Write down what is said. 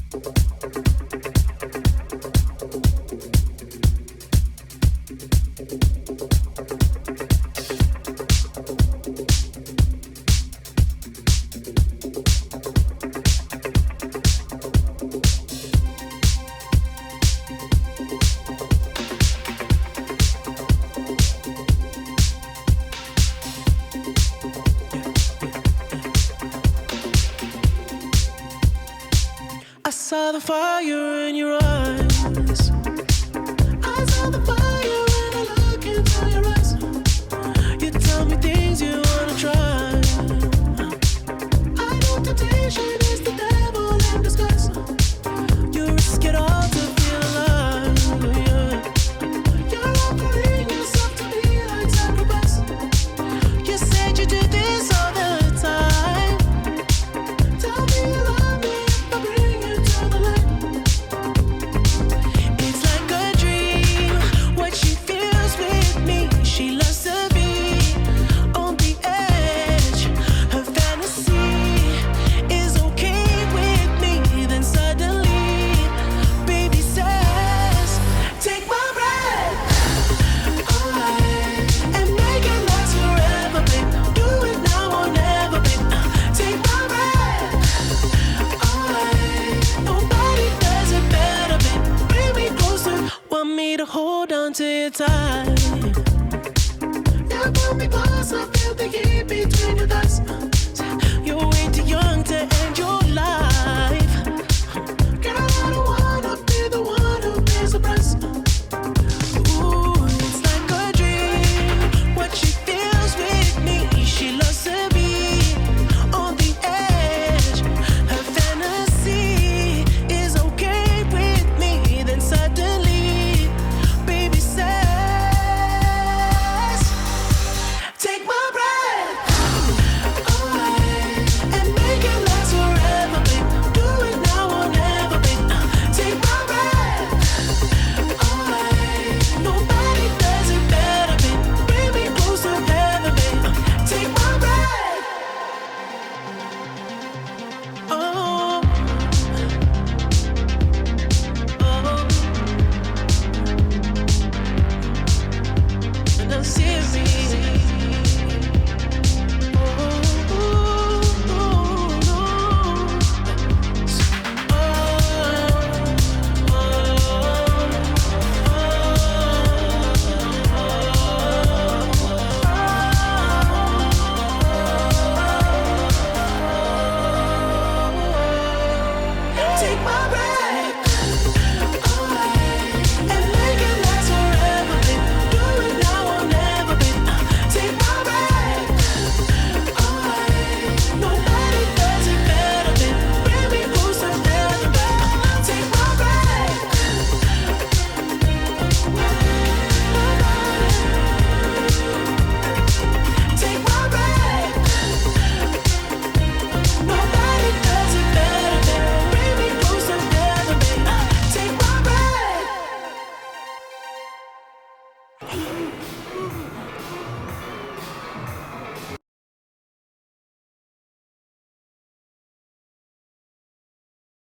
I saw the fire in your eyes. I saw the fire when I look into your eyes. You tell me things you wanna try. I know temptation is the devil in disguise. You risk it all to feel alive, yeah. You're offering yourself to be like sacrifice. You said you do this all the time. Tell me you love me if I bring you to the light. It's like a dream, what she feels with me. She loves to be on the edge. Her fantasy is okay with me. Then suddenly, baby says, take my breath away and make it last forever, babe. Do it now or never, babe. Take my breath away. Nobody does it better, babe. Bring me closer. Want me to hold on to you tight. Now pull me closer.